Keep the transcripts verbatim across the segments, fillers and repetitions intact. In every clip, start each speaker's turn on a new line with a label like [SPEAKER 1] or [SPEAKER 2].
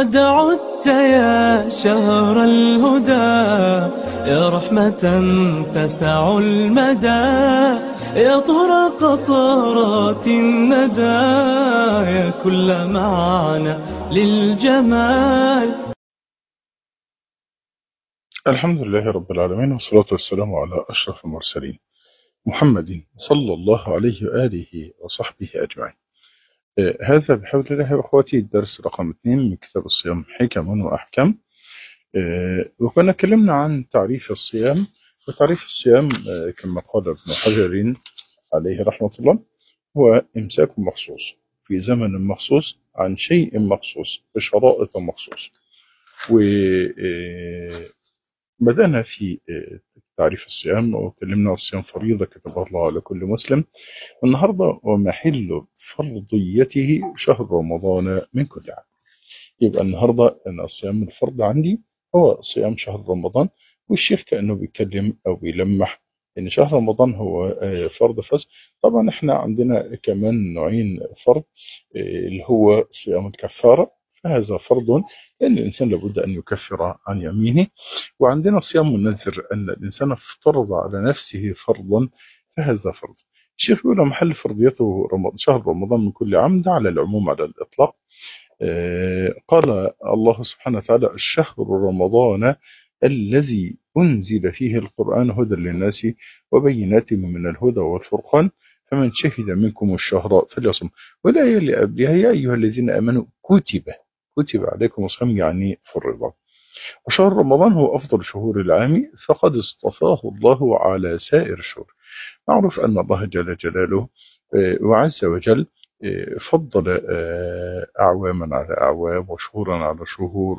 [SPEAKER 1] قد عدت يا شهر الهدى، يا رحمة تسع المدى، يا طهر قطرات الندى، يا كل معنى للجمال.
[SPEAKER 2] الحمد لله رب العالمين، والصلاة والسلام على أشرف المرسلين محمد صلى الله عليه وآله وصحبه أجمعين. آه، هذا بحول الله وأخواتي الدرس رقم اثنين من كتاب الصيام حكم وأحكام. آه، وكنا اتكلمنا عن تعريف الصيام. وتعريف الصيام آه، كما قال ابن حجر عليه رحمة الله هو إمساك مخصوص في زمن مخصوص عن شيء مخصوص بشرائط مخصوص. و آه، بدأنا في آه، تعريف الصيام وكلمنا عن الصيام فريضة كتبها الله على كل مسلم. والنهاردة ومحل فرضيته شهر رمضان من كل عام. يبقى النهاردة أن الصيام الفرض عندي هو صيام شهر رمضان. والشيخ كأنه بيتكلم أو بيلمح أن شهر رمضان هو آه، فرض فس. طبعا احنا عندنا كمان نوعين فرض، آه، اللي هو صيام الكفارة، فهذا فرض لأن الإنسان لابد أن يكفر عن يمينه. وعندنا صيام النذر أن الإنسان افترض على نفسه فرضا، فهذا فرض. الشيخ يقول محل فرضيته رمضان شهر رمضان من كل عام، ده على العموم على الإطلاق. آه، قال الله سبحانه وتعالى: الشهر رمضان الذي أنزل فيه القرآن هدى للناس وبينات من الهدى والفرقان فمن شهد منكم الشهر فليصم. والآية اللي قبلها: يا أيها الذين آمنوا كتب كتب عليكم الصيام، يعني فرض. وشهر رمضان هو أفضل شهور العام، فقد اصطفاه الله على سائر الشهور. معروف أن الله جل جلاله آه، وعز وجل آه، فضل آه، أعواما على أعوام وشهورا على شهور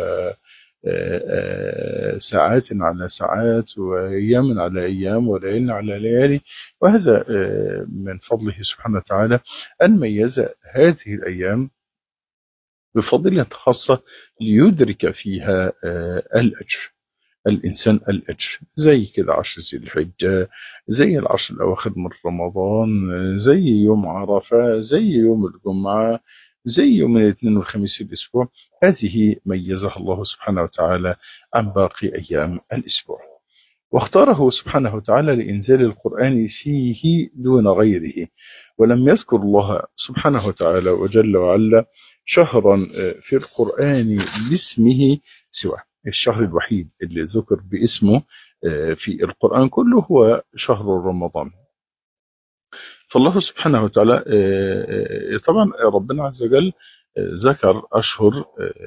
[SPEAKER 2] وساعات على ساعات وأيام على أيام وليال على ليالي. وهذا آه، من فضله سبحانه وتعالى أن ميز هذه الأيام بفضيلة خاصة ليدرك فيها آه، الأجر، الإنسان الأجر، زي كده عشر ذي الحجة، زي العشر الأواخر من رمضان، زي يوم عرفة، زي يوم الجمعة، زي يوم الاثنين والخميس في الأسبوع. هذه ميزها الله سبحانه وتعالى عن باقي أيام الأسبوع، واختاره سبحانه وتعالى لإنزال القرآن فيه دون غيره. ولم يذكر الله سبحانه وتعالى وجل وعلا شهرا في القرآن باسمه سواه. الشهر الوحيد اللي ذكر باسمه في القرآن كله هو شهر رمضان. فالله سبحانه وتعالى طبعا ربنا عز وجل ذكر أشهر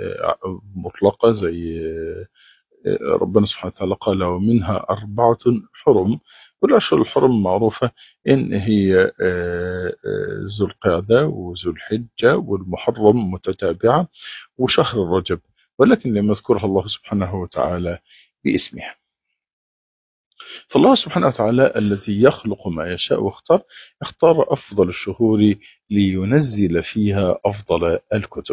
[SPEAKER 2] مطلقة زي ربنا سبحانه وتعالى قال: ومنها أربعة حرم. والأشهر الحرم معروفة إن هي ذو القعدة وذو الحجة والمحرم متتابعة وشهر الرجب، ولكن لم يذكرها الله سبحانه وتعالى باسمها. فالله سبحانه وتعالى الذي يخلق ما يشاء واختار اختار أفضل الشهور لينزل فيها أفضل الكتب.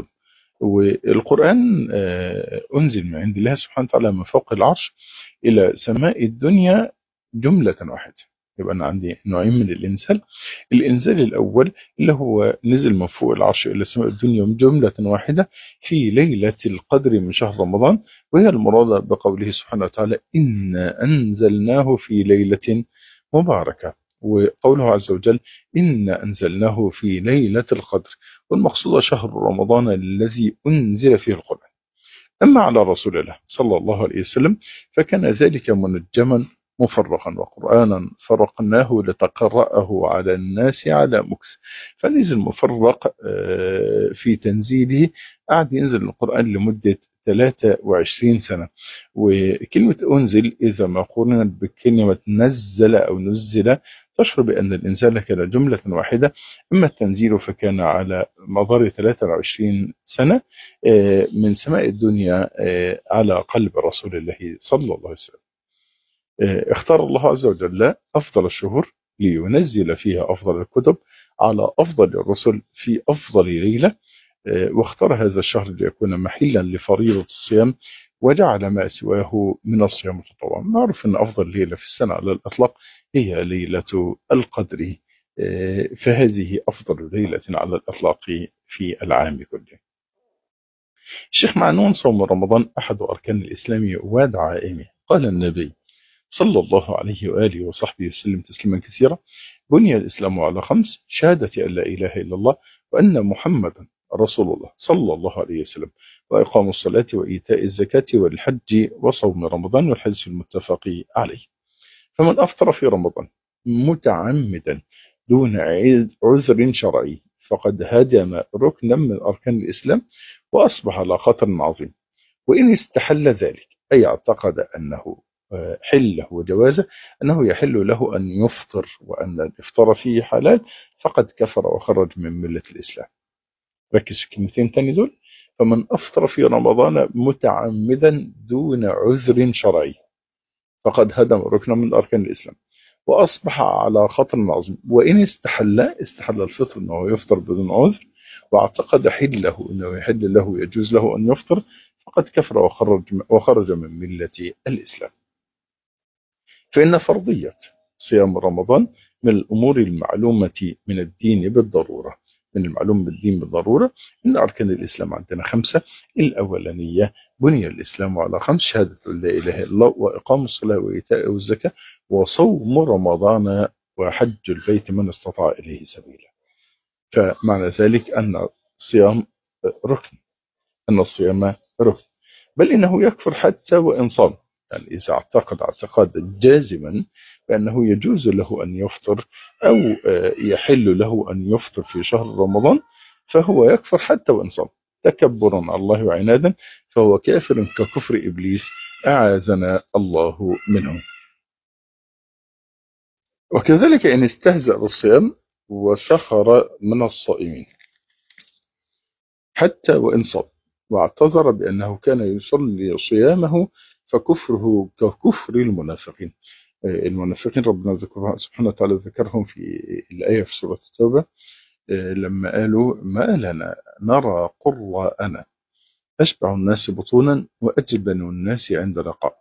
[SPEAKER 2] والقرآن أنزل من عند الله سبحانه وتعالى من فوق العرش إلى سماء الدنيا جملة واحدة. يبقى أنا عندي نوعين من الإنزال. الإنزال الأول اللي هو نزل من فوق العرش إلى سماء الدنيا جملة واحدة في ليلة القدر من شهر رمضان، وهي المرادة بقوله سبحانه وتعالى: إنا أنزلناه في ليلة مباركة. وقوله عز وجل: إنا أنزلناه في ليلة القدر. والمقصود شهر رمضان الذي أنزل فيه القرآن. أما على رسول الله صلى الله عليه وسلم فكان ذلك منجما مفرقا، وقرآنا فرقناه لتقرأه على الناس على مكث. فنزل مفرق في تنزيله، قعد ينزل القرآن لمدة ثلاثة وعشرين سنة. وكلمة أنزل إذا ما قرنت بكلمة نزل أو نزل تشعر بأن الإنزال كان جملة واحدة. أما التنزيل فكان على مدار ثلاثة وعشرين سنة من سماء الدنيا على قلب رسول الله صلى الله عليه وسلم. اختار الله عز وجل أفضل الشهور لينزل فيها أفضل الكتب على أفضل الرسل في أفضل ليلة. واختار هذا الشهر ليكون محلا لفريضة الصيام، وجعل ما سواه من الصيام تطوعا. نعرف أن أفضل ليلة في السنة على الأطلاق هي ليلة القدر، فهذه أفضل ليلة على الأطلاق في العام كله. الشيخ معنون: صوم رمضان أحد أركان الإسلام ودعائمه. قال النبي صلى الله عليه وآله وصحبه وسلم تسليما كثيرا: بني الإسلام على خمس: شهادة أن لا إله إلا الله وأن محمدا رسول الله صلى الله عليه وسلم، وإقام الصلاة وإيتاء الزكاة والحج وصوم رمضان، والحديث المتفق عليه. فمن أفطر في رمضان متعمدا دون عذر شرعي فقد هدم ركنا من أركان الإسلام وأصبح على خطر عظيم. وإن استحل ذلك، أي اعتقد أنه حله وجوازه، أنه يحل له أن يفطر وأن الإفطار فيه حلال، فقد كفر وخرج من ملة الإسلام. ركز في كلمتين تاني دول: فمن أفطر في رمضان متعمدا دون عذر شرعي فقد هدم ركنا من أركان الإسلام وأصبح على خطر عظيم. وإن استحل استحل الفطر أنه يفطر بدون عذر، واعتقد حله أنه يحل له يجوز له أن يفطر، فقد كفر وخرج, وخرج من ملة الإسلام. فإن فرضية صيام رمضان من الأمور المعلومة من الدين بالضرورة. من المعلوم بالدين بالضرورة إن أركان الإسلام عندنا خمسة. الأولانية: بني الإسلام على خمس: شهادة لا إله إلا الله، وإقام الصلاة وإيتاء الزكاة وصوم رمضان وحج البيت من استطاع إليه سبيلا. فمعنى ذلك أن الصيام ركن، أن الصيام ركن، بل إنه يكفر حتى وإن صام. يعني إذا اعتقد اعتقادا جازما بأنه يجوز له أن يفطر أو يحل له أن يفطر في شهر رمضان، فهو يكفر حتى وإن صام تكبرا على الله وعنادا، فهو كافر ككفر إبليس أعاذنا الله منه. وكذلك إن استهزأ بالصيام وسخر من الصائمين حتى وإن صام واعتذر بأنه كان يصلي صيامه، فكفره ككفر المنافقين. المنافقين ربنا ذكرها سبحانه وتعالى ذكرهم في الآية في سورة التوبة لما قالوا: ما لنا نرى قراءنا أشبع الناس بطونا وأجبن الناس عند لقاء.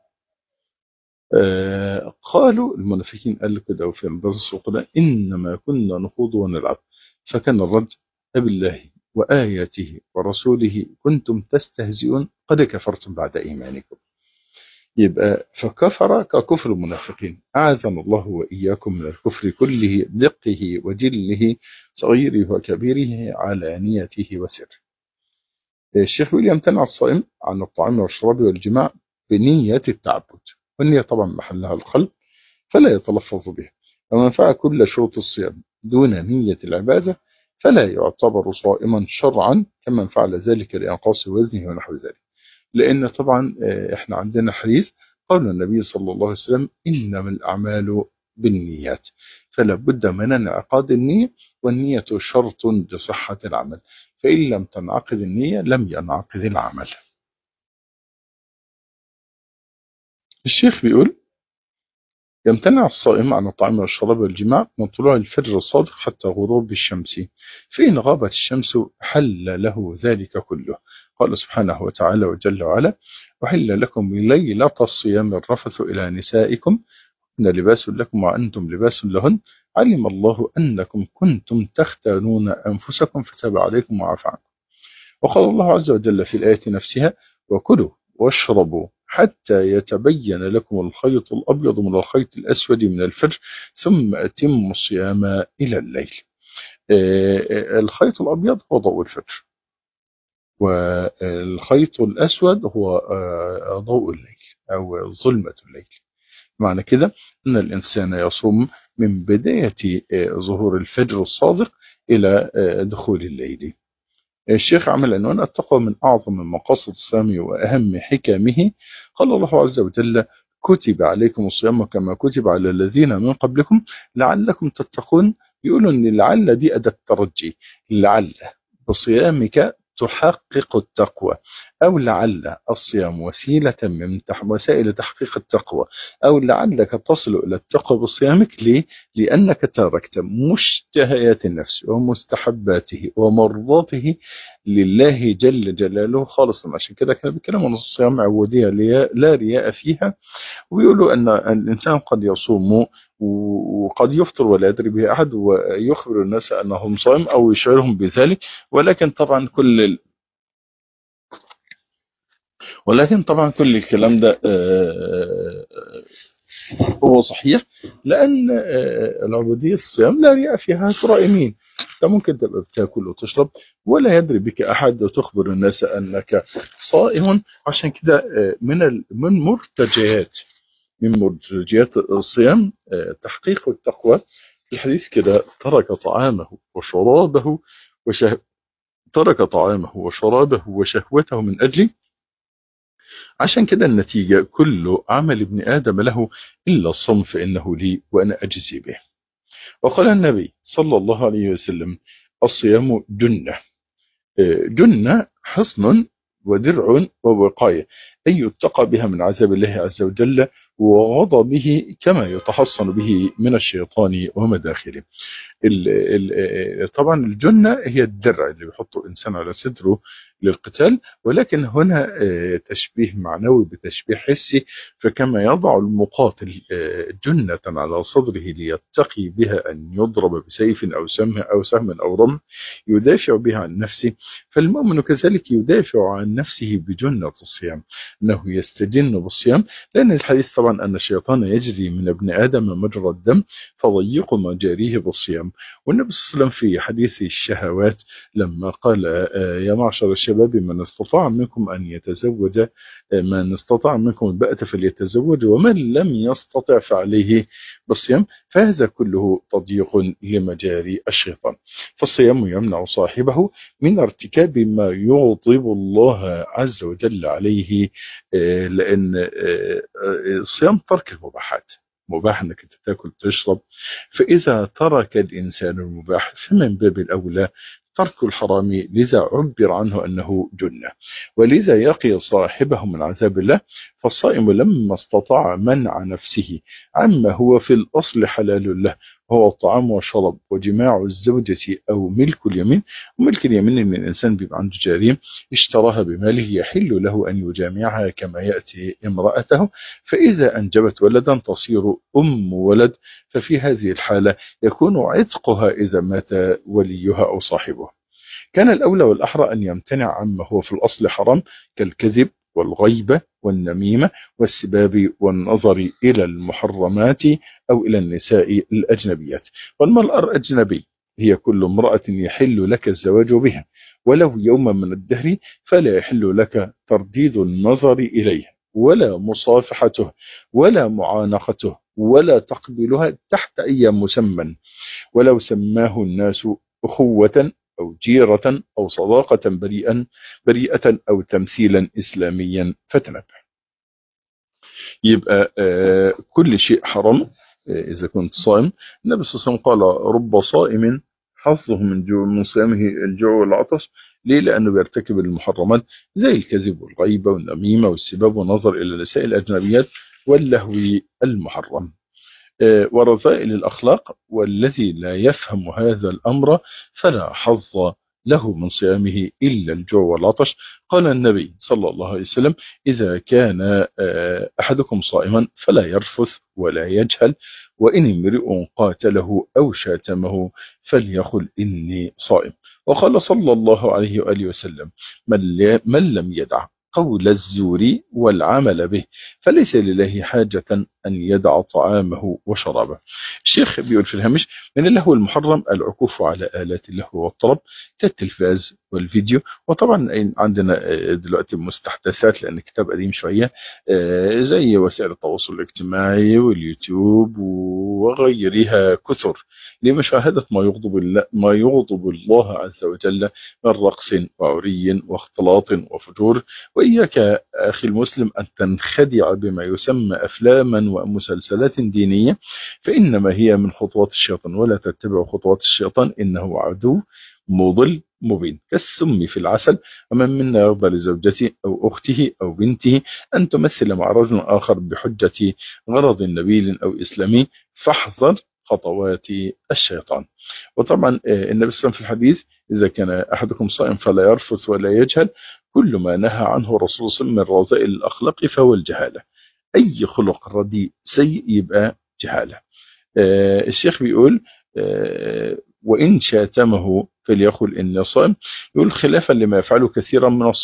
[SPEAKER 2] قالوا المنافقين قالوا كده وفي درس السوق ده: إنما كنا نخوض ونلعب. فكان الرد: أبالله وآياته ورسوله كنتم تستهزئون قد كفرتم بعد إيمانكم. يبقى فكفر ككفر المنافقين، أعاذنا الله وإياكم من الكفر كله، دقه وجله، صغيره وكبيره، علانيته وسره. الشيخ ويليام تنع الصائم عن الطعام والشراب والجماع بنية التعبد، والنية طبعا محلها القلب فلا يتلفظ بها. ومن فعل كل شروط الصيام دون نية العبادة فلا يعتبر صائما شرعا، كمن فعل ذلك لإنقاص وزنه ونحو ذلك. لأن طبعا احنا عندنا حديث قال النبي صلى الله عليه وسلم: إنما الأعمال بالنيات، فلا بد من انعقاد النية، والنية شرط لصحة العمل، فإن لم تنعقد النية لم ينعقد العمل. الشيخ بيقول: يمتنع الصائم عن الطعام والشراب والجماع من طلوع الفجر الصادق حتى غروب الشمس، فإن غابت الشمس حل له ذلك كله. قال سبحانه وتعالى وجل وعلا: وحل لكم ليلة الصيام الرفث إلى نسائكم إن لباس لكم وأنتم لباس لهن علم الله أنكم كنتم تختانون أنفسكم فتاب عليكم وعفى عنكم. وقال الله عز وجل في الآية نفسها: وكلوا واشربوا حتى يتبين لكم الخيط الأبيض من الخيط الأسود من الفجر ثم أتموا الصيام إلى الليل. الخيط الأبيض هو ضوء الفجر، والخيط الأسود هو ضوء الليل أو ظلمة الليل. معنى كده أن الإنسان يصوم من بداية ظهور الفجر الصادق إلى دخول الليل. الشيخ عمل عنوان: التقوى من أعظم مقاصد الصيام وأهم حكمه. قال الله عز وجل: كتب عليكم الصيام كما كتب على الذين من قبلكم لعلكم تتقون. يقولوا أن لعل دي أداة ترجي، لعل بصيامك تحقق التقوى، أو لعل الصيام وسيلة من وسائل تحقيق التقوى، أو لعلك تصل إلى التقوى بصيامك. ليه؟ لأنك تركت مشتهيات النفس ومستحباته ومرضاته لله جل جلاله خالصا. عشان كده كان بيتكلموا عن الصيام عبودية لا رياء فيها، ويقولوا أن الإنسان قد يصوم وقد يفطر ولا يدري به أحد، ويخبر الناس أنهم صائم أو يشعرهم بذلك، ولكن طبعا كل ولكن طبعا كل الكلام ده آه، هو صحيح، لأن آه، العبودية الصيام لا رياء فيها ترى مين. أنت ممكن تبقى بتاكل وتشرب ولا يدري بك أحد وتخبر الناس أنك صائم. عشان كده آه، من ال- من مرتجيات من مرتجيات الصيام آه، تحقيق التقوى. الحديث كده: ترك طعامه وشرابه وشه... ترك طعامه وشرابه وشهوته من أجلي. عشان كده النتيجة: كل عمل ابن آدم له إلا الصوم فإنه لي وأنا أجزي به. وقال النبي صلى الله عليه وسلم: الصيام جنة. جنة حصن ودرع ووقاية، أي يتقى بها من عذاب الله عز وجل وغضبه، كما يتحصن به من الشيطان ومداخله. ال ال طبعا الجنة هي الدرع اللي بيحطه الإنسان على صدره للقتال، ولكن هنا آه، تشبيه معنوي بتشبيه حسي. فكما يضع المقاتل آه، جنة على صدره ليتقي بها أن يضرب بسيف أو سهم أو سهم أو رمح يدافع بها عن نفسه، فالمؤمن كذلك يدافع عن نفسه بجنة الصيام، أنه يستجن بالصيام. لأن الحديث طبعا أن الشيطان يجري من ابن آدم مجرى الدم فضيق مجاريه بالصيام. والنبي صلى الله عليه وسلم في حديث الشهوات لما قال: آه، يا معشر الشباب من استطاع منكم أن يتزوج، آه، من استطاع منكم الباءة فليتزوج ومن لم يستطع فعليه بالصيام. فهذا كله تضييق لمجاري الشيطان. فالصيام يمنع صاحبه من ارتكاب ما يغضب الله عز وجل عليه، آه، لأن آه، آه، الصيام ترك المباحات. مباح انك انت تاكل تشرب، فاذا ترك الانسان المباح فمن باب الاولى ترك الحرام، لذا عبر عنه انه جنه، ولذا يقي صاحبه من عذاب الله. فالصائم لما استطاع منع نفسه عما هو في الاصل حلال له، هو الطعام والشراب وجماع الزوجة أو ملك اليمين. وملك اليمين إن الإنسان بيبقى عنده جارية اشتراها بماله يحل له أن يجامعها كما يأتي امرأته، فإذا أنجبت ولدا تصير أم ولد، ففي هذه الحالة يكون عتقها إذا مات وليها أو صاحبها. كان الأولى والأحرى أن يمتنع عما هو في الأصل حرام، كالكذب والغيبة والنميمة والسباب والنظر إلى المحرمات أو إلى النساء الأجنبيات. والمرأة الأجنبي هي كل امرأة يحل لك الزواج بها ولو يوما من الدهر، فلا يحل لك ترديد النظر إليها ولا مصافحته ولا معانقته ولا تقبلها تحت أي مسمى، ولو سماه الناس أخوة أو جيرة أو صداقة بريئا بريئة أو تمثيلا إسلاميا فتنبه. يبقى آه كل شيء حرام آه إذا كنت صائم. النبي صلى الله عليه وسلم قال: رب صائم حظه من جو من صيامه الجوع والعطش. ليه؟ لأنه بيرتكب المحرمات زي الكذب والغيبة والنميمة والسباب والنظر إلى النساء الأجنبيات واللهو المحرم ورذائل الأخلاق. والذي لا يفهم هذا الأمر فلا حظ له من صيامه إلا الجوع والعطش. قال النبي صلى الله عليه وسلم: إذا كان أحدكم صائما فلا يرفث ولا يجهل، وإن امرئ قاتله أو شاتمه فليقل إني صائم. وقال صلى الله عليه وآله وسلم: من لم يدع قول الزور والعمل به فليس لله حاجة أن يدع طعامه وشرابه. الشيخ بيقول في الهامش: من اللهو المحرم العكوف على آلات اللهو والطرب كالتلفاز والفيديو. وطبعا عندنا دلوقتي مستحدثات لأن الكتاب قديم شوية زي وسائل التواصل الاجتماعي واليوتيوب وغيرها كثر لمشاهدة ما يغضب الله ما يغضب الله عز وجل من رقص وعري واختلاط وفجور. وإياك أخي المسلم أن تنخدع بما يسمى أفلاما ومسلسلات دينية، فإنما هي من خطوات الشيطان، ولا تتبع خطوات الشيطان إنه عدو مضل مبين كالسم في العسل. ومن منا يرضى لزوجته أو أخته أو بنته أن تمثل مع رجل آخر بحجة غرض نبيل أو إسلامي، فاحذر خطوات الشيطان. وطبعا النبي صلى الله عليه وسلم في الحديث: إذا كان أحدكم صائم فلا يرفث ولا يجهل. كل ما نهى عنه الرسول صلى الله عليه وسلم من رذائل الأخلاق فهو الجهالة. أي خلق رديء سيء يبقى جهالة. آه الشيخ بيقول: آه وإن شاتمه فليقل إني صائم. يقول خلافا لما يفعله كثيرا من الصائمين.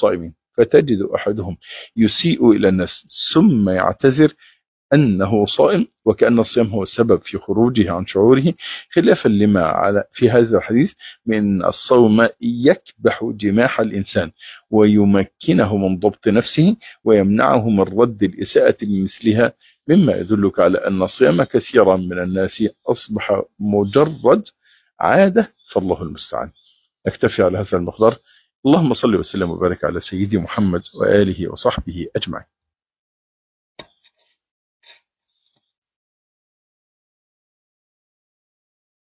[SPEAKER 2] فتجد أحدهم يسيء إلى الناس ثم يعتذر أنه صائم وكأن الصيام هو السبب في خروجه عن شعوره، خلافا لما على في هذا الحديث من الصوم يكبح جماح الإنسان ويمكنه من ضبط نفسه ويمنعه من رد الإساءة بمثلها، مما يدلك على أن الصيام كثيرا من الناس أصبح مجرد عادة، فالله المستعان. أكتفي على هذا المقدار. اللهم صل وسلم وبارك على سيدي محمد وآله وصحبه أجمعين.